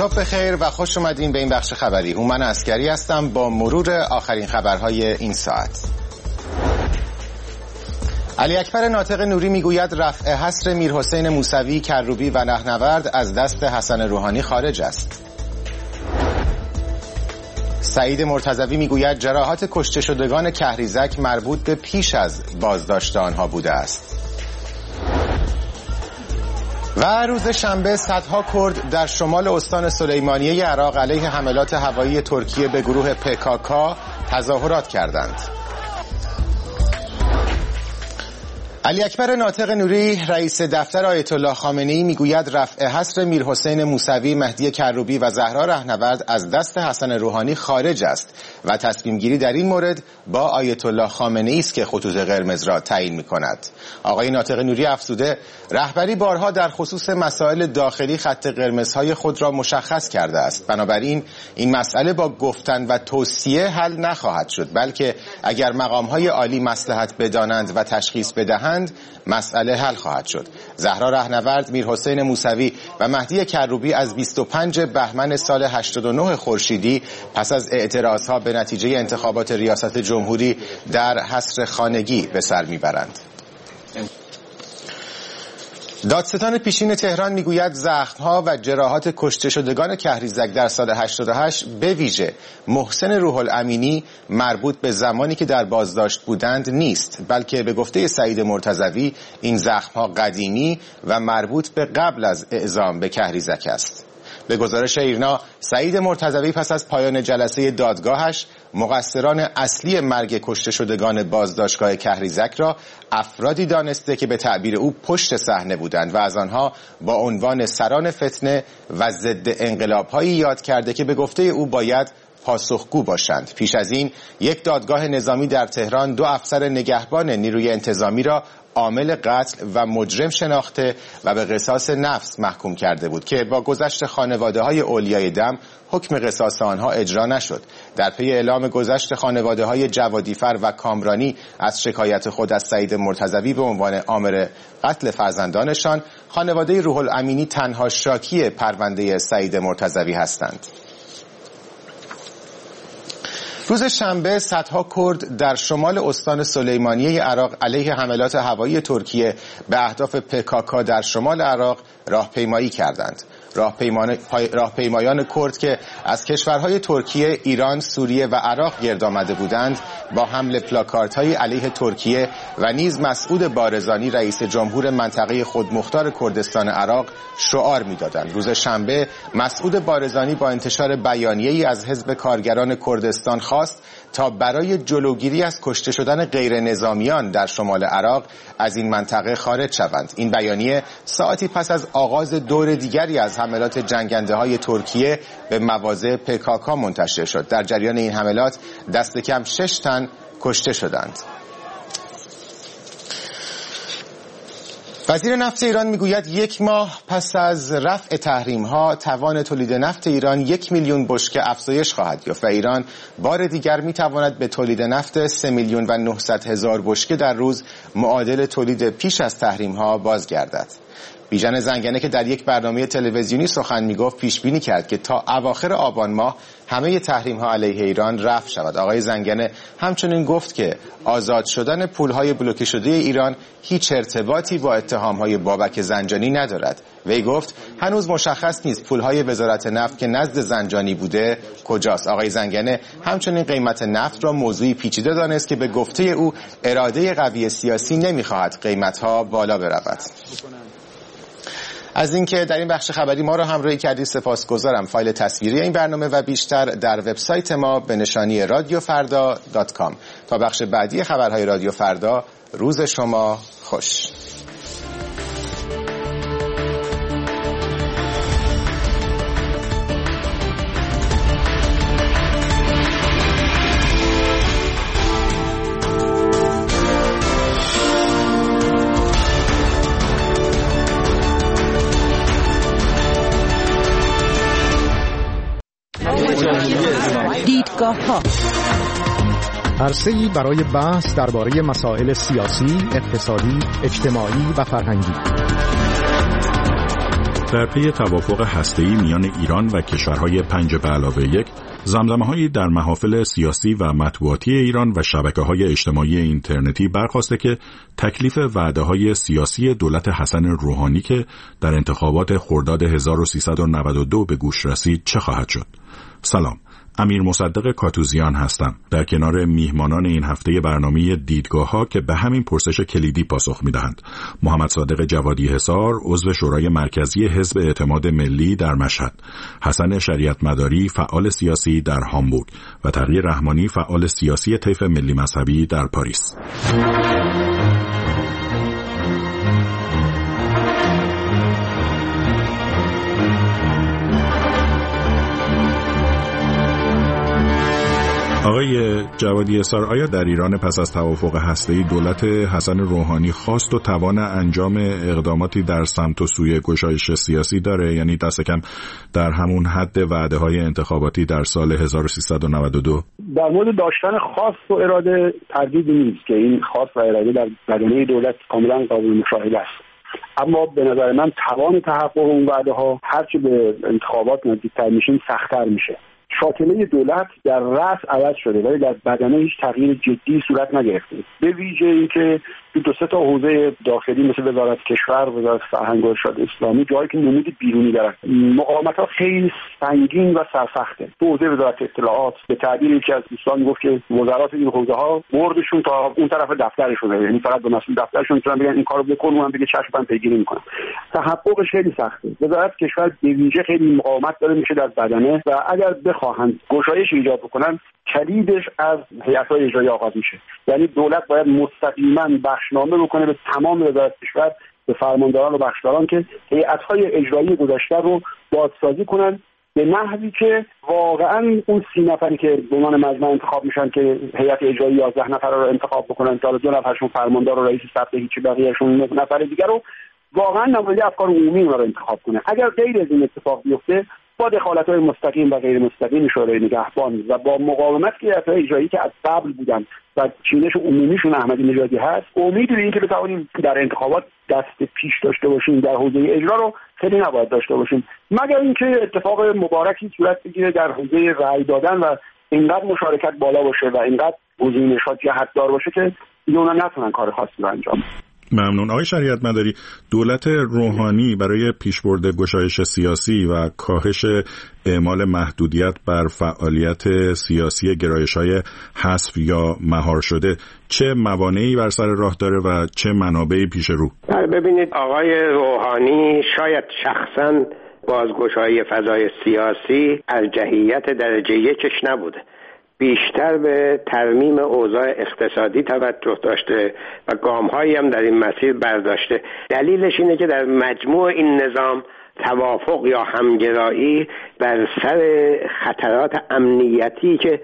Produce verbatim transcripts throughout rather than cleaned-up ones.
صبح بخیر و خوش اومدین به این بخش خبری. هومن عسکری هستم با مرور آخرین خبرهای این ساعت. علی اکبر ناطق نوری میگوید رفع حصر میرحسین موسوی، کروبی و رهنورد از دست حسن روحانی خارج است. سعید مرتضوی میگوید جراحات کشته شدگان کهریزک مربوط به پیش از بازداشت آنها بوده است. و روز شنبه صدها کرد در شمال استان سلیمانیه عراق علیه حملات هوایی ترکیه به گروه پکاکا تظاهرات کردند. علی اکبر ناطق نوری رئیس دفتر آیت الله خامنه‌ای میگوید رفع حصر میرحسین موسوی، مهدی کروبی و زهرا رهنورد از دست حسن روحانی خارج است و تصمیم گیری در این مورد با آیت الله خامنه‌ای است که خطوط قرمز را تعیین می‌کند. آقای ناطق نوری افزوده رهبری بارها در خصوص مسائل داخلی خط قرمزهای خود را مشخص کرده است. بنابراین این مسئله با گفتن و توصیه حل نخواهد شد، بلکه اگر مقام‌های عالی مصلحت بدانند و تشخیص بدهند مسئله حل خواهد شد. زهرا رهنورد، میرحسین موسوی و مهدی کروبی از بیست و پنجم بهمن سال هشتاد و نه خورشیدی پس از اعتراضها به نتیجه انتخابات ریاست جمهوری در حصر خانگی به سر میبرند. دادستان پیشین تهران میگوید زخم‌ها و جراحات کشته شدگان کهریزک در سال هشتاد و هشت به ویژه محسن روح الامینی مربوط به زمانی که در بازداشت بودند نیست، بلکه به گفته سعید مرتضوی این زخم‌ها قدیمی و مربوط به قبل از اعزام به کهریزک است. به گزارش ایرنا، سعید مرتضوی پس از پایان جلسه دادگاهش مقصران اصلی مرگ کشته شدگان بازداشتگاه کهریزک را افرادی دانسته که به تعبیر او پشت صحنه بودند و از آنها با عنوان سران فتنه و ضد انقلاب‌هایی یاد کرده که به گفته او باید پاسخگو باشند. پیش از این یک دادگاه نظامی در تهران دو افسر نگهبان نیروی انتظامی را عامل قتل و مجرم شناخته و به قصاص نفس محکوم کرده بود که با گذشت خانواده‌های اولیای دم حکم قصاص آنها اجرا نشد. در پی اعلام گذشت خانواده‌های جوادیفر و کامرانی از شکایت خود از سعید مرتضوی به عنوان عامل قتل فرزندانشان، خانواده روح الامینی تنها شاکی پرونده سعید مرتضوی هستند. روز شنبه صدها کرد در شمال استان سلیمانیه عراق علیه حملات هوایی ترکیه به اهداف پکاکا در شمال عراق راهپیمایی کردند. راهپیمایان کرد که از کشورهای ترکیه، ایران، سوریه و عراق گرد آمده بودند با حمل پلاکاردهای علیه ترکیه و نیز مسعود بارزانی رئیس جمهور منطقه خودمختار کردستان عراق شعار می‌دادند. روز شنبه مسعود بارزانی با انتشار بیانیه‌ای از حزب کارگران کردستان خواست تا برای جلوگیری از کشته شدن غیر نظامیان در شمال عراق از این منطقه خارج شوند. این بیانیه ساعتی پس از آغاز دور دیگری از حملات جنگنده‌های ترکیه به مواضع پکاکا منتشر شد. در جریان این حملات دست کم شش تن کشته شدند. وزیر نفت ایران میگوید یک ماه پس از رفع تحریم‌ها توان تولید نفت ایران یک میلیون بشکه افزایش خواهد یافت و ایران بار دیگر میتواند به تولید نفت سه میلیون و نهصد هزار بشکه در روز معادل تولید پیش از تحریم‌ها بازگردد. بیژن زنگنه که در یک برنامه تلویزیونی سخن میگفت پیش بینی کرد که تا اواخر آبان ماه همه تحریم‌ها علیه ایران رفع شود. آقای زنگنه همچنین گفت که آزاد شدن پول‌های بلوکه شده ایران هیچ ارتباطی با اتهام‌های بابک زنجانی ندارد. وی گفت هنوز مشخص نیست پول‌های وزارت نفت که نزد زنجانی بوده کجاست. آقای زنگنه همچنین قیمت نفت را موضوعی پیچیده دانست که به گفته او اراده قوی سیاسی نمی‌خواهد قیمت‌ها بالا برود. از اینکه در این بخش خبری ما را همراهی کردید سپاسگزارم. فایل تصویری این برنامه و بیشتر در وبسایت ما به نشانی رادیو فردا دات کام. تا بخش بعدی خبرهای رادیو فردا، روز شما خوش. دیدگاه‌ها عرصه‌ای برای بحث درباره مسائل سیاسی، اقتصادی، اجتماعی و فرهنگی. در پی توافق هسته‌ای میان ایران و کشورهای پنج به علاوه یک، زمزمه‌هایی در محافل سیاسی و مطبوعاتی ایران و شبکه‌های اجتماعی اینترنتی برخاسته که تکلیف وعده‌های سیاسی دولت حسن روحانی که در انتخابات خرداد هزار و سیصد و نود و دو به گوش رسید چه خواهد شد؟ سلام، امیر مصدق کاتوزیان هستم. در کنار میهمانان این هفته برنامه دیدگاه‌ها که به همین پرسش کلیدی پاسخ می‌دهند، محمد صادق جوادی حصار، عضو شورای مرکزی حزب اعتماد ملی در مشهد، حسن شریعت مداری، فعال سیاسی در هامبورگ و تقی رحمانی، فعال سیاسی طیف ملی مذهبی در پاریس. آقای جوادی حصار، آیا در ایران پس از توافق هسته‌ای دولت حسن روحانی خواست و توان انجام اقداماتی در سمت و سوی گشایش سیاسی داره؟ یعنی دست کم در همون حد وعده‌های انتخاباتی در سال هزار و سیصد و نود و دو؟ در مورد داشتن خواست و اراده تردیدی نیست که این خواست و اراده در بدنه دولت کاملا قابل مشاهده است. اما به نظر من توان تحقق اون وعده‌ها هرچی به انتخابات نزدیک‌تر میشیم سخت‌تر میشه. شاکله دولت در رأس عوض شده ولی در بدنه هیچ تغییر جدی صورت نگرفته، به ویژه اینکه دو سه تا حوزه داخلی مثل وزارت کشور، وزارت فرهنگ و ارشاد اسلامی، جایی که نمود بیرونی دارن، مقاومت‌ها خیلی سنگین و سرسخته. تو حوزه وزارت اطلاعات به تعبیر یکی از دوستان گفت که وزارات این حوزه‌ها بردشون تا اون طرف دفترشونه، یعنی فقط به مسئول دفترشون میتونن بگن این کارو بکن، اونم بگه چشم من پیگیری میکنم. تحققش خیلی سخته. وزارت کشور به ویژه خیلی مقاومت داره میشه در بدنه و اگر بخواهند گشایش ایجاد بکنن کلیدش از هیئت‌های اجرایی آغاز میشه. یعنی دولت باید مستقیما بخشنامه بکنه به تمام وزارت کشور، به فرمانداران و بخشداران که هیئت‌های اجرایی گذشته رو بازسازی کنن به نحوی که واقعا اون سی نفری که به عنوان مجمع انتخاب میشن که هیئت اجرایی یازده نفر رو انتخاب بکنن تا دو نفرشون فرماندار و رئیس ثبت هیچی، بقیه‌شون نه نفر دیگر رو واقعا نماینده افکار عمومی رو انتخاب کنه. اگر غیر از این اتفاق بیفته با دخالت‌های مستقیم و غیر مستقیم شورای نگهبان و با مقاومت که هیئت‌های اجرایی که از قبل بودن و چینش عمومیشون احمدی نژادی هست، امید به اینکه بتوانیم در انتخابات دست پیش داشته باشیم در حوزه اجرا رو خیلی نباید داشته باشیم، مگر اینکه اتفاق مبارکی صورت بگیره در حوزه رأی دادن و اینقدر مشارکت بالا باشه و اینقدر گزینش‌ها جهت‌دار باشه که اونا نتونن کار خاصی رو انجام بدن. ممنون. آقای شریعت مداری، دولت روحانی برای پیشبرد گشایش سیاسی و کاهش اعمال محدودیت بر فعالیت سیاسی گرایش‌های حذف یا مهار شده چه موانعی بر سر راه داره و چه منابعی پیش رو؟ ببینید، آقای روحانی شاید شخصاً بازگشایی فضای سیاسی ارجحیت درجه یکش نبوده، بیشتر به ترمیم اوضاع اقتصادی توجه داشته و گام‌هایی هم در این مسیر برداشته. دلیلش اینه که در مجموع این نظام توافق یا همگرایی بر سر خطرات امنیتی که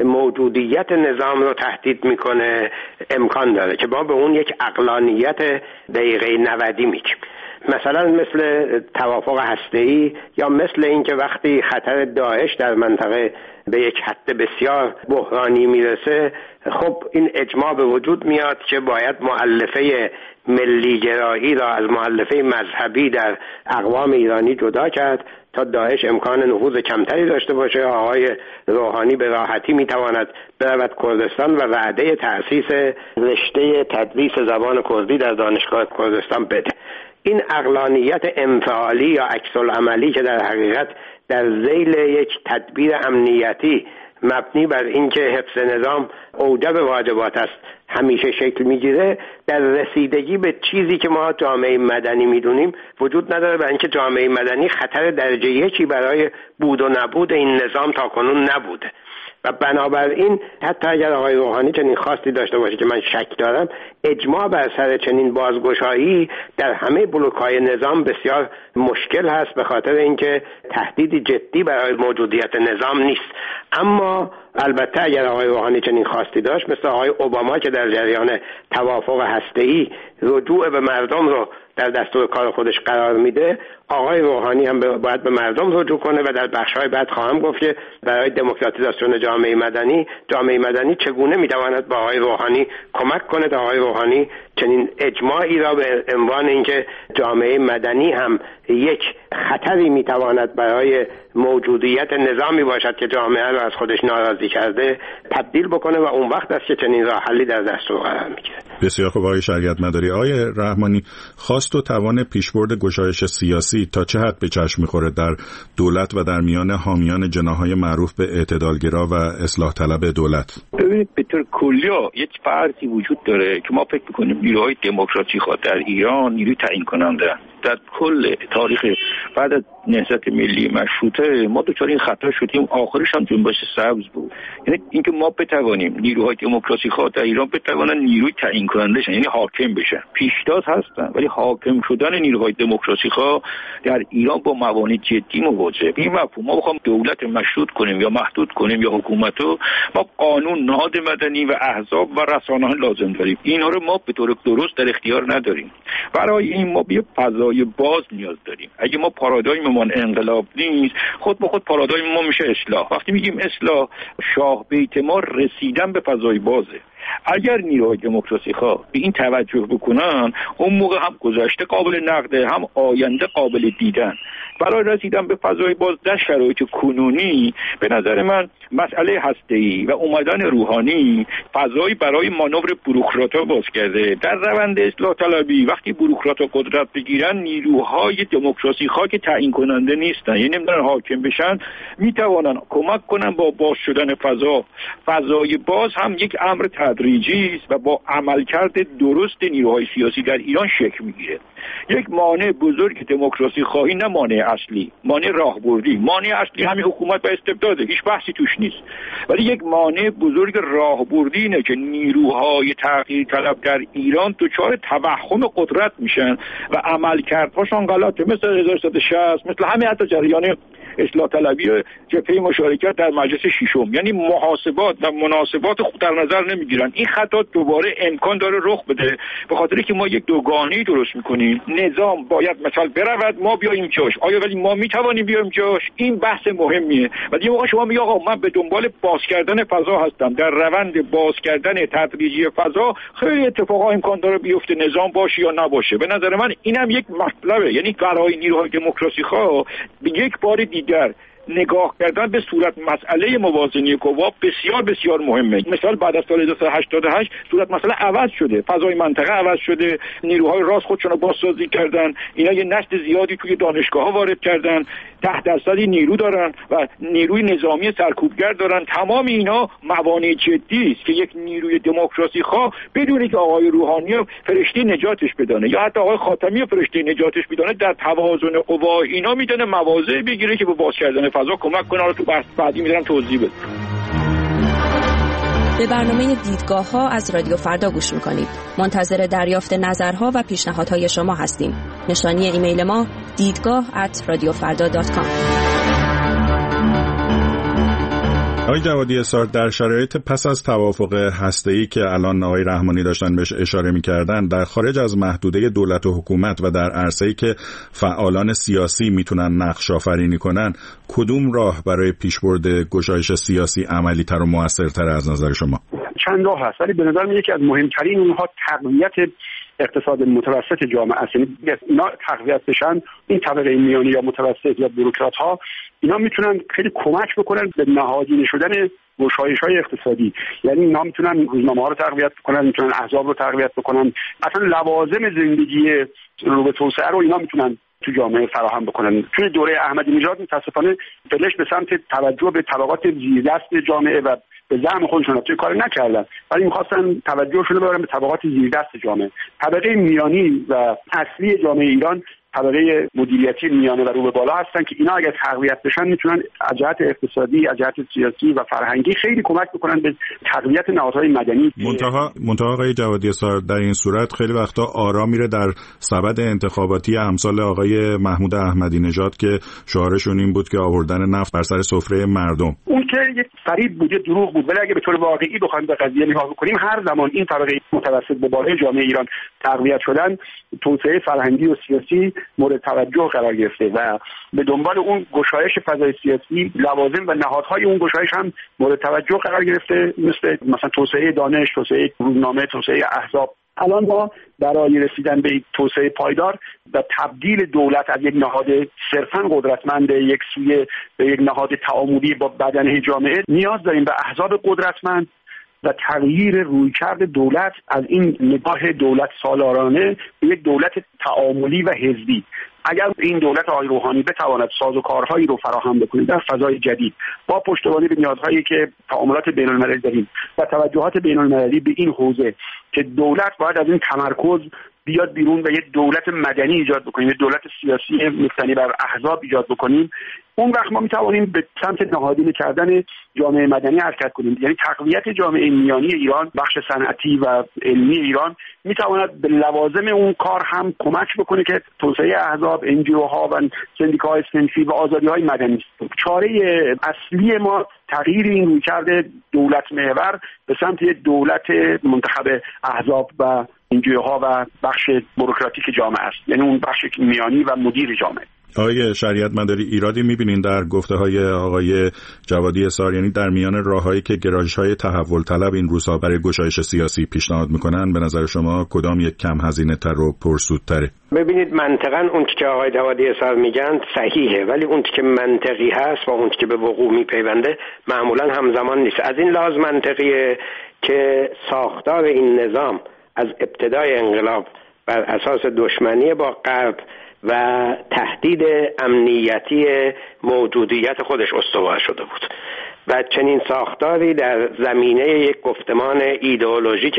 موجودیت نظام رو تهدید میکنه امکان داره که ما به اون یک عقلانیت دقیقه نودی میگیم. مثلا مثل توافق هسته‌ای یا مثل این که وقتی خطر داعش در منطقه به یک حد بسیار بحرانی میرسه، خب این اجماع به وجود میاد که باید مؤلفه ملی گرایی را از مؤلفه مذهبی در اقوام ایرانی جدا کرد تا داعش امکان نفوذ کمتری داشته باشه. آقای روحانی به راحتی میتواند برود کردستان و وعده تأسیس رشته تدریس زبان کردی در دانشگاه کردستان بده. این عقلانیت انفعالی یا عکس‌العملی که در حقیقت در ذیل یک تدبیر امنیتی مبنی بر اینکه حفظ نظام اوجب واجبات است همیشه شکل میگیره، در رسیدگی به چیزی که ما جامعه مدنی میدونیم وجود نداره، برای اینکه جامعه مدنی خطر درجه یکی برای بود و نبود این نظام تاکنون نبوده و بنابراین حتی اگر آقای روحانی چنین خواستی داشته باشه که من شک دارم، اجماع بر سر چنین بازگشایی در همه بلوک‌های نظام بسیار مشکل هست، به خاطر اینکه تهدیدی جدی برای موجودیت نظام نیست. اما البته اگر آقای روحانی چنین خواستی داشت، مثل آقای اوباما که در جریان توافق هسته‌ای رجوع به مردم رو در دستور کار خودش قرار میده، آقای روحانی هم باید به مردم رجوع کنه و در بخش‌های بعد خواهم گفت که برای دموکراتیزاسیون جامعه مدنی جامعه مدنی چگونه میتواند با آقای روحانی کمک کنه تا آقای روحانی چنین اجماعی را به عنوان اینکه جامعه مدنی هم یک خطری میتواند برای موجودیت نظامی باشد که جامعه را از خودش ناراضی کرده تبدیل بکنه و اون وقت است که چنین راه حلی در دستور قرار میگیره. بسیار خوب آقای شریعت مداری. آقای رحمانی، خواست و توان پیشبرد گشایش سیاسی تا چه حد به چشم میخوره در دولت و در میان حامیان جناح‌های معروف به اعتدالگرا و اصلاح طلب دولت؟ ببینید به طور کلی یک فرضی وجود داره که ما فکر می‌کنیم نیروهای دموکراسی خود در ایران نیروی تعیین کننده در کل تاریخ بعد از نهضت ملی مشروطه ما دچار این خطا شدیم، آخرش هم جنبش سبز بود. یعنی اینکه ما بتوانیم نیروهای دموکراسی خواه در ایران بتوانن نیروی تعیین کننده شن، یعنی حاکم بشن. پیشتاز هستن ولی حاکم شدن نیروهای دموکراسی خواه در ایران با موانع جدی مواجهه. این مفهوم ما بخوام دولت مشروط کنیم یا محدود کنیم یا حکومتو، ما قانون، نهاد مدنی و احزاب و رسانه‌ها لازم داریم. اینا رو ما به طور درست در اختیار نداریم. برای این ما به فضای باز نیاز داریم. اگه ما پارادایممون انقلاب نیست، خود به خود پارادایم ما میشه اصلاح. وقتی میگیم اصلاح، شاه بیت ما رسیدن به فضای بازه. اگر نیروهای دموکراسی خواه به این توجه بکنن، اون موقع هم گذشته قابل نقده، هم آینده قابل دیدن. برای رسیدن به فضای باز در شرایط کنونی به نظر من مسئله هسته‌ای و اومدن روحانی فضایی برای مانور بوروکرات‌ها باز کرده. در روند اصلاح طلبی وقتی بوروکرات‌ها قدرت بگیرن، نیروهای دموکراسی خواه که تعیین کننده نیستن، یعنی نمیدونن حاکم بشن، میتوانن کمک کنن با باز شدن فضا. فضای باز هم یک امر تدریجی است و با عملکرد درست نیروهای سیاسی در ایران شکل میگیره. یک مانع بزرگ دموکراسی خواهی، نه مانع اصلی، مانع راهبردی. مانع اصلی همین حکومت و استبداده، هیچ بحثی توش نیست. ولی یک مانع بزرگ راهبردی اینه که نیروهای تغییر طلب در ایران دچار توهم قدرت میشن و عملکردهاشون غلطه، مثل هزار و سیصد و شصت، مثل همه حتی جریان اصلاح طلبی و جبهه مشارکت در مجلس ششم. یعنی محاسبات و مناسبات خود در نظر نمیگیرن. این خطا دوباره امکان داره رخ بده، به خاطری که ما یک دوگانه‌ای درست میکنیم. نظام باید مثلا برود، ما بیایم جاش. آیا ولی ما میتوانیم بیایم جاش؟ این بحث مهمیه. ولی موقع شما میگی آقا من به دنبال باز کردن فضا هستم، در روند باز کردن تدریجی فضا خیلی اتفاقا امکان داره بیفته، نظام باشه یا نباشه. به نظر من اینم یک مطلبه. یعنی برای نیروهای دموکراسی خواه به یک بار دیگر نگاه کردن به صورت مسئله موازنه قوا بسیار بسیار مهمه. مثلا بعد از سال هزار و سیصد و هشتاد و هشت صورت مسئله عوض شده، فضای منطقه عوض شده، نیروهای راست خودشون رو بازسازی کردن، اینا یه نسل زیادی توی دانشگاه‌ها وارد کردن، ده درصدی نیرو دارن و نیروی نظامی سرکوبگر دارن. تمام اینا موانع جدی است که یک نیروی دموکراسی خواه بدون که آقای روحانی فرشته نجاتش بدانه یا حتی آقای خاتمی فرشته نجاتش بدانه، در توازن قوا اینا میدونه مواضع بگیره که به باز کردن فضا کمک کنه. رو تو بحث بعدی میذارم توضیح بدم. به برنامه دیدگاه‌ها از رادیو فردا گوش می‌کنید. منتظر دریافت نظرها و پیشنهادهای شما هستیم. نشانی ایمیل ما دیدگاه ات رادیو فردا دات کام. آقای جوادی اسار، در شرایط پس از توافق هسته‌ای که الان آقای رحمانی داشتن بهش اشاره می‌کردن، در خارج از محدوده دولت و حکومت و در عرصه‌ای که فعالان سیاسی میتونن نقش آفرینی کنن، کدوم راه برای پیشبرد گشایش سیاسی عملی‌تر و موثرتر از نظر شما؟ چند راه هست، ولی به نظر میاد که از مهمترین اونها تقویت اقتصاد متوسط جامعه است. یعنی اینا تقویت بشن، این طبقه میانی یا متوسط یا بوروکرات ها، اینا میتونن خیلی کمک بکنن به نهادینه شدن گشایش‌های اقتصادی. یعنی اینا میتونن روزنامه‌ها رو تقویت بکنن، میتونن احزاب رو تقویت بکنن، اصلا لوازم زندگی رو به توسعه رو اینا میتونن تو جامعه فراهم بکنن. توی دوره احمدی نژاد متأسفانه فلش به سمت توجه به طبقات زیردست جامعه و به زعم خودشون توی کار نکردن، ولی می‌خواستن توجهشون رو ببرن به طبقات زیردست جامعه. طبقه میانی و اصلی جامعه ایران طبقه مدیریتی میانه و رو به بالا هستن که اینا اگر تقویت بشن میتونن از جهت اقتصادی، از جهت سیاسی و فرهنگی خیلی کمک بکنن به تقویت نهادهای مدنی. منتها منتها آقای جوادی اسار، در این صورت خیلی وقتا آرا میره در سبد انتخاباتی امثال آقای محمود احمدی نژاد که شعارشون این بود که آوردن نفت بر سر سفره مردم. اون که یک فریب بوده، دروغ بود. ولی اگه به طور واقعی بخوایم به قضیه نگاه بکنیم، هر زمان این طبقه متوسط به بالای جامعه ایران تقویت شدن، توسعه فرهنگی و سیاسی مورد توجه قرار گرفته و به دنبال اون گشایش فضای سیاسی، لوازم و نهادهای اون گشایش هم مورد توجه قرار گرفته، مثل مثلا توسعه دانش، توسعه روزنامه، توسعه احزاب. الان ما برای رسیدن به توسعه پایدار و تبدیل دولت از یک نهاد صرفاً قدرتمند یک سوی به یک نهاد تعاملی با بدنه جامعه نیاز داریم به احزاب قدرتمند و تغییر رویکرد دولت از این نگاه دولت سالارانه به یک دولت تعاملی و حزبی. اگر این دولت آقای روحانی بتواند سازوکارهایی رو فراهم بکنه در فضای جدید با پشتیبانی به نیازهایی که تعاملات بین‌المللی داریم و توجهات بین‌المللی به این حوزه که دولت باید از این تمرکز بیاد بیرون و یک دولت مدنی ایجاد بکنیم، یک دولت سیاسی مبتنی بر احزاب ایجاد بکنیم، اون وقت ما میتوانیم به سمت نهادینه کردن جامعه مدنی حرکت کنیم. یعنی تقویت جامعه میانی ایران، بخش صنعتی و علمی ایران میتواند به لوازم اون کار هم کمک بکنه که توسعه احزاب، ان جی او ها و سندیکاهای صنفی و آزادی‌های مدنی است. چاره اصلی ما تغییر این رویکرد دولت محور به سمت یک دولت منتخب احزاب و ان جی او ها و بخش بوروکراتیک جامعه است، یعنی اون بخش میانی و مدیر جامعه. آقای شریعت مداری، ایرادی می‌بینین در گفته‌های آقای جوادی اسحار، یعنی در میان راه‌هایی که گرایش‌های تحول طلب این روزها برای گشایش سیاسی پیشنهاد می‌کنن، به نظر شما کدام یک کم هزینه‌تر و پرسودتره؟ ببینید، منطقاً اون که آقای جوادی اسحار میگن صحیحه، ولی اون که منطقی هست و اون که به وقوع میپیونده معمولاً همزمان نیست. از این لحاظ منطقیه که ساختار این نظام از ابتدای انقلاب بر اساس دشمنی با غرب و تهدید امنیتی موجودیت خودش استوار شده بود و چنین ساختاری در زمینه یک گفتمان ایدئولوژیک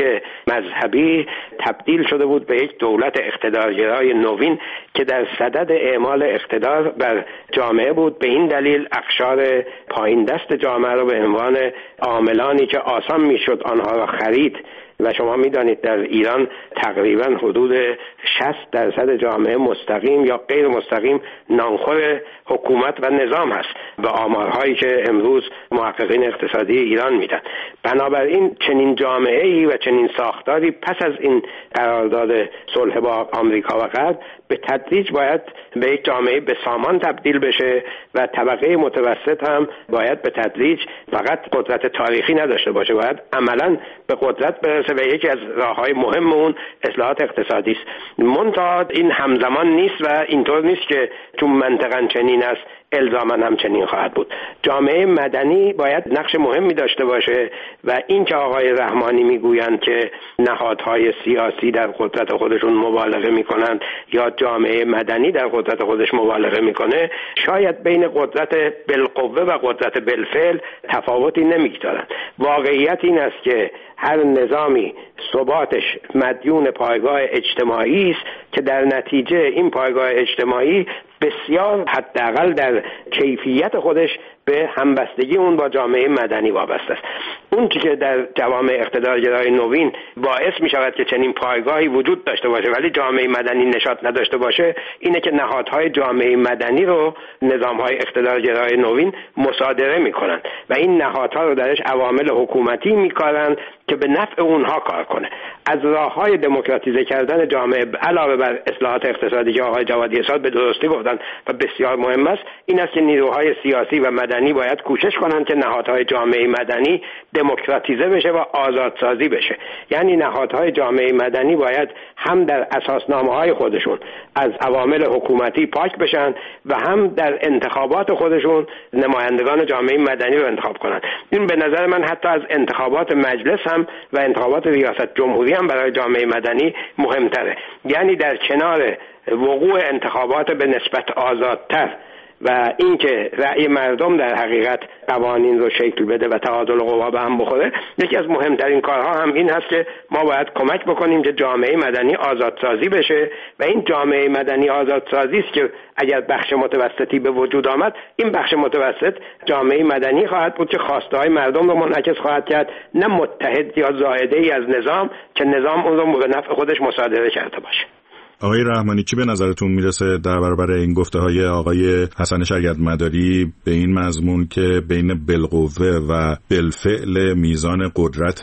مذهبی تبدیل شده بود به یک دولت اقتدارگرای نوین که در صدد اعمال اقتدار بر جامعه بود. به این دلیل اقشار پایین دست جامعه رو به عنوان عاملانی که آسان میشد آنها را خرید، و شما میدانید در ایران تقریبا حدود شصت درصد جامعه مستقیم یا غیر مستقیم نانخور حکومت و نظام هست به آمارهایی که امروز محققین اقتصادی ایران میدن. بنابراین چنین جامعه‌ای و چنین ساختاری پس از این قرارداد صلح با آمریکا و غرب به تدریج باید به یک جامعه به سامان تبدیل بشه و طبقه متوسط هم باید به تدریج فقط قدرت تاریخی نداشته باشه، باید عملاً به قدرت برسه و یکی از راههای مهم اون اصلاحات اقتصادی است. منتها این همزمان نیست و اینطور نیست که چون منطقاً چنین است الزاماً هم چنین خواهد بود. جامعه مدنی باید نقش مهمی داشته باشه و این که آقای رحمانی میگویند که نهادهای سیاسی در قدرت خودشون مبالغه میکنند یا جامعه مدنی در قدرت خودش مبالغه میکنه، شاید بین قدرت بالقوه و قدرت بالفعل تفاوتی نمیگذارند. واقعیت این است که هر نظامی ثباتش مدیون پایگاه اجتماعی است که در نتیجه این پایگاه اجتماعی بسیار حداقل در کیفیت خودش به همبستگی اون با جامعه مدنی وابسته است. اون که در جوامع اقتدارگرای نوین باعث می شود که چنین پایگاهی وجود داشته باشه ولی جامعه مدنی نشاط نداشته باشه، اینه که نهادهای جامعه مدنی رو نظامهای اقتدارگرای نوین مصادره می کنند و این نهادها رو درش عوامل حکومتی می کارند که به نفع اونها کار کنه. از راههای دموکراتیزه کردن جامعه علاوه بر اصلاحات اقتصادی که آقای جوادی اسحار به درستی گفتن و بسیار مهم است، این است که نیروهای سیاسی و مدنی باید کوشش کنند که نهادهای جامعه مدنی دموکراتیزه بشه و آزادسازی بشه. یعنی نهادهای جامعه مدنی باید هم در اساسنامه‌های خودشون از عوامل حکومتی پاک بشن و هم در انتخابات خودشون نمایندگان جامعه مدنی رو انتخاب کنند. این به نظر من حتی از انتخابات مجلس هم و انتخابات ریاست جمهوری هم برای جامعه مدنی مهمتره. یعنی در کنار وقوع انتخابات به نسبت آزادتر و اینکه رأی مردم در حقیقت قوانین رو شکل بده و تعادل قوا به هم بخوره، یکی از مهمترین کارها هم این هست که ما باید کمک بکنیم که جامعه مدنی آزادسازی بشه و این جامعه مدنی آزادسازی است که اگر بخش متوسطی به وجود آمد، این بخش متوسط جامعه مدنی خواهد بود که خواسته‌های مردم رو منعکس خواهد کرد، نه متحد یا زائده ای از نظام که نظام اون رو به نفع خودش مصادره کرده باشه. آقای رحمانی چی به نظرتون میرسه در برابر این گفته های آقای حسن شریعت مداری به این مضمون که بین بالقوه و بالفعل میزان قدرت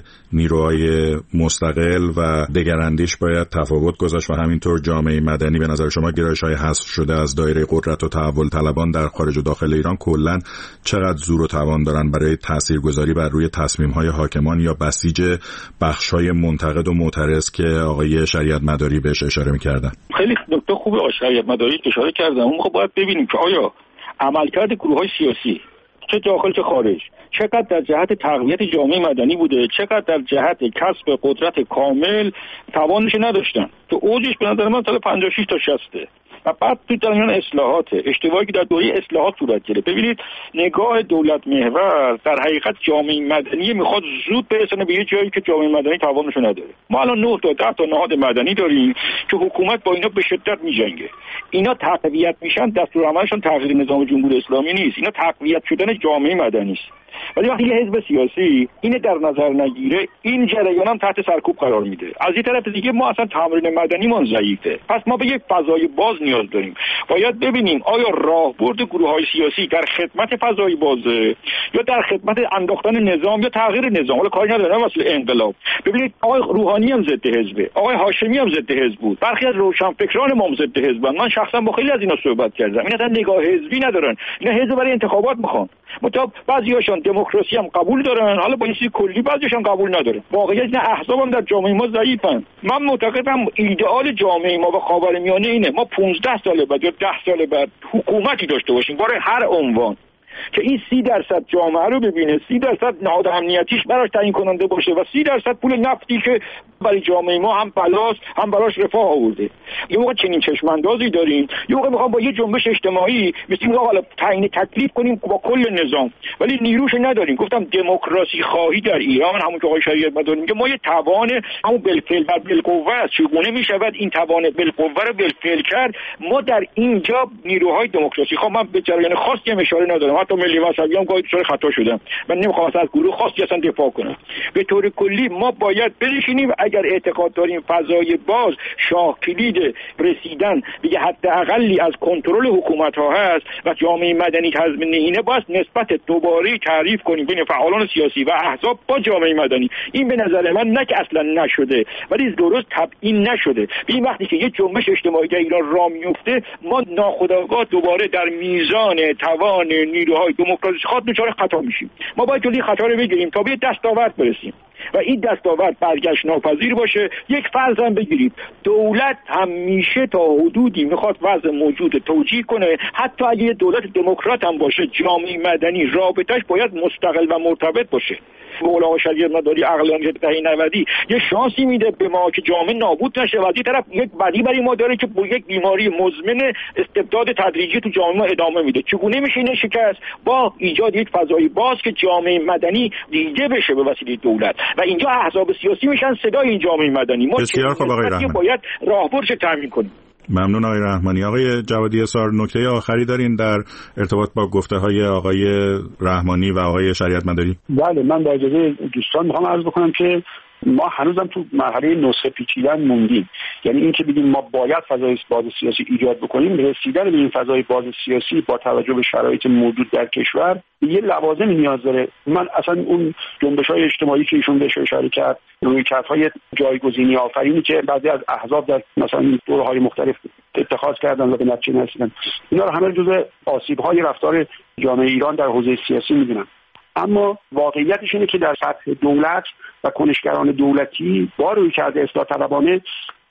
نیروهای مستقل و دگراندیش باید تفاوت گذاشت و همینطور جامعه مدنی به نظر شما گرایش‌های حذف شده از دایره قدرت و تحول طلبان در خارج و داخل ایران کلاً چقدر زور و توان دارن برای تاثیرگذاری بر روی تصمیم‌های حاکمان یا بسیج بخش‌های منتقد و معترض که آقای شریعت مداری بهش اشاره می‌کردن؟ خیلی نکته خوبه آقای شریعت مداری اشاره کردن. اون خب باید ببینیم که آیا عملکرد گروه‌های سیاسی چه داخل چه خارج چقدر در جهت تقویت جامعه مدنی بوده، چقدر در جهت کسب قدرت کامل توانش نداشتن. تو اوجش به نظر من سال پنجاه و شش تا شصت و بعد تو جریان اصلاحات اشتباهی که در دوره اصلاحات صورت گرفت. ببینید نگاه دولت محور در حقیقت جامعه مدنی میخواد زود برسونه به یه جایی که جامعه مدنی توانش نداره. ما الان نه تا ده تا نهاد مدنی داریم که حکومت با اینا به شدت میجنگه. اینا تقویت میشن، دستورالعملشون تغییر نظام جمهوری اسلامی نیست، اینا تقویت شدن جامعه مدنی است. ولی وقتی یه حزب سیاسی اینو در نظر نگیره این جریان هم تحت سرکوب قرار میده. از این طرف دیگه ما اصلا تمرین مدنی ما ضعیفه. پس ما به یک فضای باز نیاز داریم. باید ببینیم آیا راهبرد گروه‌های سیاسی در خدمت فضای بازه یا در خدمت انداختن نظام یا تغییر نظام. حالا کاری نداره مثل انقلاب. ببینید آقای روحانی هم ضد حزبه، آقای هاشمی هم ضد حزب بود، برخی از روشنفکران ما هم ضد حزبن. من شخصا با خیلی از اینا صحبت کردم. اینا اصلا نگاه حزبی ندارن، اینا حزب برای انتخابات میخوان. مطلب بعضیاشون دموکراسی هم قبول دارن، حالا با این چیز کلی بعضیاشون قبول ندارن. واقعیت این احزاب هم در جامعه ما ضعیفن. من معتقدم ایدئال جامعه ما و خاورمیانه اینه ما پانزده سال بعد یا ده سال بعد حکومتی داشته باشیم برای هر عنوان که این سی درصد جامعه رو ببینه، سی درصد نهاد امنیتیش براش تعیین کننده باشه و سی درصد پول نفتی که برای جامعه ما هم بلاست هم براش رفاه آورده. یه موقع چنین چشماندازی داریم، یه موقع میخوام با یه جنبش اجتماعی مثل حالا تعیین تکلیف کنیم با کل نظام، ولی نیروش نداریم. گفتم دموکراسی خواهی در ایران همون که آقای شریعت مداری میگه ما یه توان همون بالفعل و بالقوه است. چگونه میشود این توان بالقوه رو بالفعل کرد؟ ما در اینجا نیروهای دموکراسی خب من به جریان خاصی هم اشاره ندارم، حتی ملی مذهبی هم گاهی دچار خطا شدم. من نمیخوام از گروه خاصی اصلا دفاع کنم. به طور کلی ما باید بنشینیم اگر اعتقاد داریم فضای باز شاه کلید رسیدن به حداقلی از کنترل حکومت ها هست و جامعه مدنی تضمین اینه، باید نسبت دوباره تعریف کنیم بین فعالان سیاسی و احزاب با جامعه مدنی. این به نظر من نه که اصلا نشده ولی درست تبیین نشده. این وقتی که یه جنبش اجتماعی در ایران راه میفته ما ناخودآگاه دوباره در میزان توان نیروهای دموکراسی خاط دچار خطا میشیم. ما باید جلوی خطا رو بگیریم تا به دستاورد برسیم و این دستاورد برگشت ناپذیر باشه. یک فرض هم بگیرید، دولت همیشه تا حدودی میخواد وضع موجود توجیه کنه، حتی اگه دولت دموکرات هم باشه جامعه مدنی رابطش باید مستقل و مرتبط باشه. مولانا شریعت مداری عقلانی دهه نود یه شانسی میده به ما که جامعه نابود نشه و از این طرف یک بدی برای ما داره که با یک بیماری مزمن استبداد تدریجی تو جامعه ما ادامه میده. چگونه میشه این شکست؟ با ایجاد یک فضای باز که جامعه مدنی دیده بشه به وسیله دولت و اینجا احزاب سیاسی میشن صدای این جامعه مدنی. ما بسیار خوب آقای رحمانی باید راهبردش تامین کنیم. ممنون آقای رحمانی. آقای جوادی اسار نکته آخری دارین در ارتباط با گفته های آقای رحمانی و آقای شریعت مداری؟ بله، من با اجازه دوستان میخوام عرض بکنم که ما هنوزم تو مرحله نسخه پیچیدن موندیم. یعنی این که بگیم ما باید فضای باز سیاسی ایجاد بکنیم، رسیدن به این فضای باز سیاسی با توجه به شرایط موجود در کشور یه لوازمی نیاز داره. من اصلا اون جنبش‌های اجتماعی که ایشون بهش اشاره کرد، رویکردهای جایگزینی آفرینی که بعضی از احزاب در مثلا دوره‌های مختلف اتخاذ کردن و به نتیجه نرسیدن، اینا رو همه جزء آسیب‌های رفتار جامعه ایران در حوزه سیاسی می‌دونن. اما واقعیتش اینه که در سطح دولت و کنشگران دولتی با رویکرد اصلاح طلبانه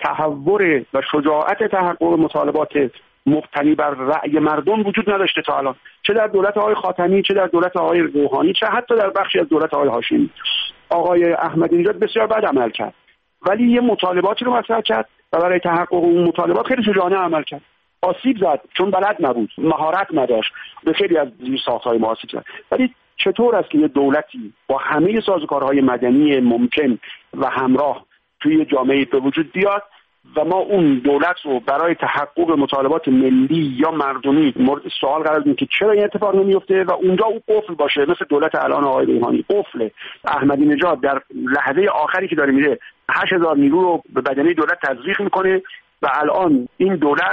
تحور و شجاعت تحقق مطالبات مبتنی بر رأی مردم وجود نداشته تا الان، چه در دولت آقای خاتمی، چه در دولت آقای روحانی، چه حتی در بخشی از دولت آقای هاشمی. آقای احمدی نژاد بسیار بد عمل کرد ولی یه مطالباتی رو مطرح کرد و برای تحقق اون مطالبات خیلی شجاعانه عمل کرد. آسیب زد چون بلد نبود، مهارت نداشت، به خیلی از زیرساخت‌های ما آسیب زد. ولی چطور است که یه دولتی با همه سازوکارهای مدنی ممکن و همراه توی جامعه به وجود بیاد و ما اون دولت رو برای تحقق مطالبات ملی یا مردمی مورد سوال قرار بدیم که چرا این اتفاق نمیفته و اونجا اون قفل باشه، مثل دولت الان آقای روحانی قفل. احمدی نژاد در لحظه آخری که داره میره هشت هزار نیرو رو به بدنه دولت تزریق میکنه و الان این دولت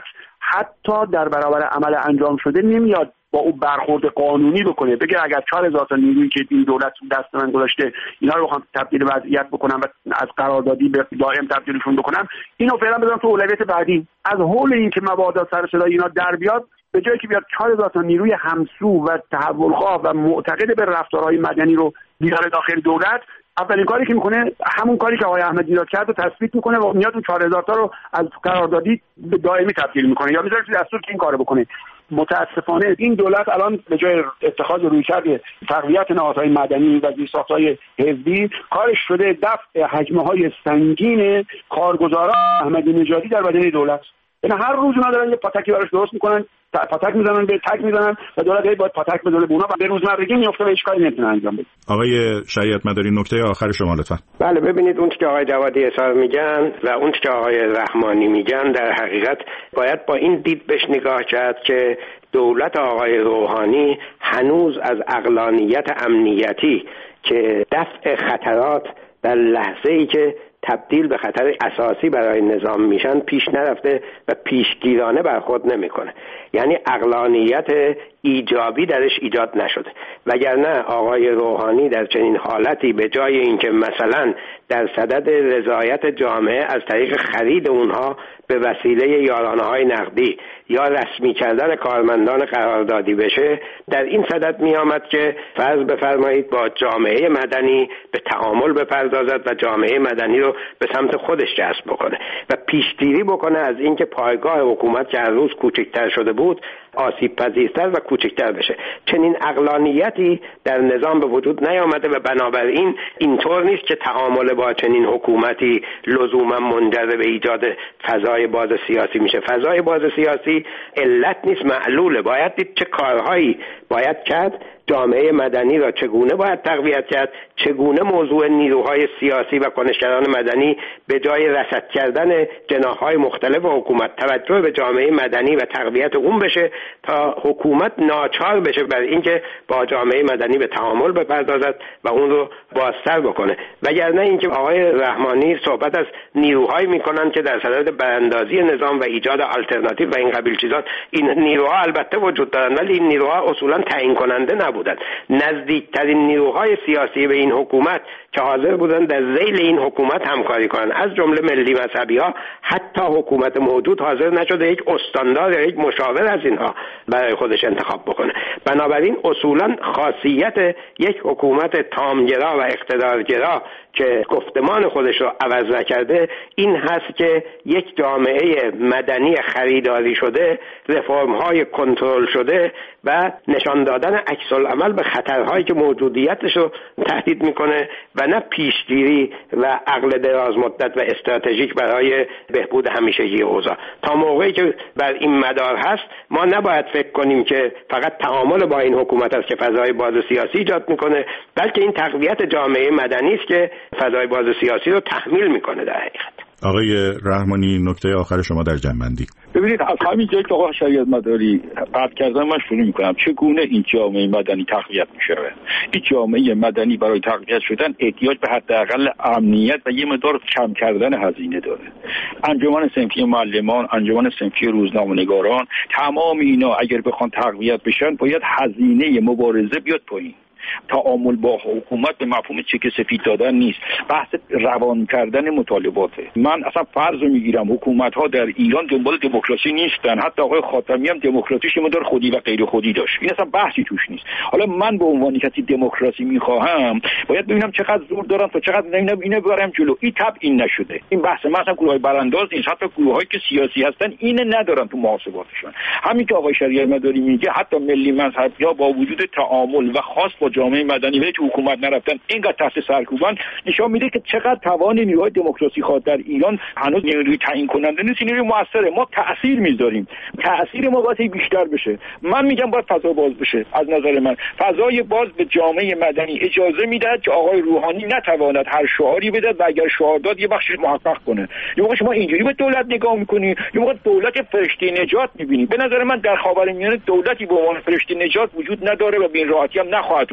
حتی در برابر عمل انجام شده نمیاد با او برخورد قانونی بکنه، بگه اگر چهار هزار تا نیرویی که این دولت دست من گذاشته اینا رو بخوام تبدیل وضعیت بکنم و از قراردادی به دائم تبدیلشون بکنم، اینو فعلا بذارم تو اولویت بعدی. از حول این که مبادا سر صدای اینا در بیاد، به جایی که بیاد چهار هزار تا نیروی همسو و تحولخواه و معتقد به رفتارهای مدنی رو بیاره داخل دولت، اولین کاری که میکنه همون کاری که آقای احمدی نژاد کرد رو تثبیت میکنه و میاد اون چهار هزار تا رو از قراردادی به دائمی تبدیل میکنه یا میذاره تو دستور که این کارو بکنه. متاسفانه این دولت الان به جای اتخاذ رویکرد تقویت نهادهای مدنی و زیرساخت‌های حزبی، کارش شده دفع حجمه‌های سنگین کارگزاران احمدی نژادی در بدن دولت. یعنی هر روز اونا دارن یه پاتکی براش درست میکنن، پاتک میزنن به تک میزنن و دولت باید پاتک بزنه به اونا و به روزمرگی میفته و هیچ کاری نمیتونه انجام بده. آقای شریعت مداری، نکته آخر شما لطفا. بله، ببینید اون که آقای جوادی اظهار میگن و اون که آقای رحمانی میگن در حقیقت باید با این دید بهش نگاه کرد که دولت آقای روحانی هنوز از عقلانیت امنیتی که دفع خطرات در لحظه‌ای که تبدیل به خطر اساسی برای نظام میشن پیش نرفته و پیشگیرانه برخورد نمیکنه. یعنی عقلانیت ایجابی درش ایجاد نشده، وگرنه آقای روحانی در چنین حالتی به جای اینکه مثلا در صدد رضایت جامعه از طریق خرید اونها به وسیله یارانه‌های نقدی یا رسمی کردن کارمندان قراردادی بشه، در این صدد می آمد که فرض بفرمایید با جامعه مدنی به تعامل بپردازد و جامعه مدنی رو به سمت خودش جذب بکنه و پیشگیری بکنه از اینکه پایگاه حکومت که هر روز کوچکتر شده بود آسیب پذیرتر و کوچکتر بشه. چنین عقلانیتی در نظام به وجود نیامده و بنابراین اینطور نیست که تعامل با چنین حکومتی لزوما منجر به ایجاد فضای باز سیاسی میشه. فضای باز سیاسی علت نیست، معلوله. باید دید چه کارهایی باید کرد، جامعه مدنی را چگونه باید تقویت کرد، چگونه موضوع نیروهای سیاسی و کنشگران مدنی به جای رصد کردن جناح‌های مختلف حکومت توجه به جامعه مدنی و تقویت اون بشه تا حکومت ناچار بشه بر اینکه با جامعه مدنی به تعامل بپردازد و اون رو بازتر بکنه. وگرنه اینکه آقای رحمانی صحبت از نیروهایی میکنن که در صدد براندازی نظام و ایجاد آلترناتیو و این قبیل چیزات، این نیروها البته وجود دارن ولی این نیروها اصولا تعیین کننده نبودن. نزدیکترین نیروهای سیاسی به این حکومت که حاضر بودن در ذیل این حکومت همکاری کنن، از جمله ملی مذهبی ها، حتی حکومت موجود حاضر نشده یک استاندار یا یک مشاور از اینها برای خودش انتخاب بکنه. بنابراین اصولا خاصیت یک حکومت تامگرا و اقتدارگرا که گفتمان خودش رو عوض نکرده این هست که یک جامعه مدنی خریداری شده، رفرم‌های کنترل شده و نشان دادن عکس العمل به خطرهایی که موجودیتش رو تهدید میکنه و نه پیشگیری و عقل دراز مدت و استراتژیک برای بهبود همیشگی اوضاع. تا موقعی که بر این مدار هست ما نباید فکر کنیم که فقط تعامل با این حکومت است که فضای باز سیاسی ایجاد میکنه، بلکه این تقویت جامعه مدنی است که فضای باز سیاسی رو تحمیل میکنه. در حقیقت آقای رحمانی، نکته آخر شما در جنبندی. ببینید، از همین جایی که آقا شریعت مداری قطع کردن من شروع میکنم. چگونه این جامعه مدنی تقویت میشه؟ این جامعه مدنی برای تقویت شدن احتیاج به حداقل امنیت و یه مقدار کم کردن هزینه داره. انجمن صنفی معلمان، انجمن صنفی روزنامه‌نگاران، تمام اینا اگر بخوان تقویت بشن باید هزینه مبارزه بیاد پایین. تعامل با حکومت به مفهوم چک سفید دادن نیست، بحث روان کردن مطالباته. من اصلا فرض رو میگیرم حکومت ها در ایران دنبال دموکراسی نیستن. حتی آقای خاتمی هم دموکراتیش مدار خودی و غیر خودی داشت، این اصلا بحثی توش نیست. حالا من به عنوان کسی دموکراسی میخواهم باید ببینم چقدر زور دارم تا چقدر نمیدونم اینو ببرم جلو. این تب این نشده. این بحث من اصلا گروهای برانداز نیست، حتی گروهایی که سیاسی هستن اینو ندارن تو محاسباتشون. همین که آقای شریعت مداری میگه حتی ملی مذهبی‌ها با وجود تعامل و خاص با جامعه مدنی ولی تو حکومت نرفتن اینقدر تحت سرکوبن، نشان میده که چقدر توان نیروهای دموکراسی خواد در ایران هنوز نیروی تعیین کننده نیست، نیروی موثره. ما تأثیر میذاریم، تأثیر ما باید بیشتر بشه. من میگم باید فضا باز بشه. از نظر من فضای باز به جامعه مدنی اجازه میداد که آقای روحانی نتواند هر شعاری بده و اگر شعار داد یه بخشش محقق کنه. یه موقع شما اینجوری به دولت نگاه میکنی، یه موقع دولت فرشته نجات میبینی. به نظر من در خاورمیانه دولتی به عنوان فرشته نجات وجود نداره و به این راحتی هم نخواهد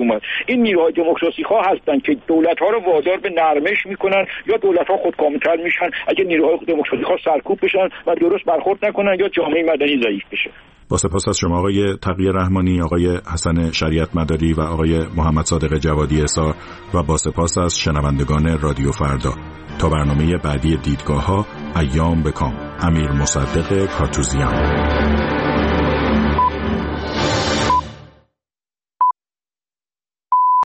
اومد. این نیروهای دموکراسی خواه هستن که دولت ها رو وادار به نرمش میکنن یا دولت ها خودکامه‌تر میشن اگه نیروهای دموکراسی خواه سرکوب بشن و درست برخورد نکنن یا جامعه مدنی ضعیف بشه. با سپاس از شما آقای تقی رحمانی، آقای حسن شریعت مداری و آقای محمد صادق جوادی احصار و با سپاس از شنوندگان رادیو فردا. تا برنامه بعدی دیدگاه‌ها، ایام بکام. امیر مصدق کارتوزیان.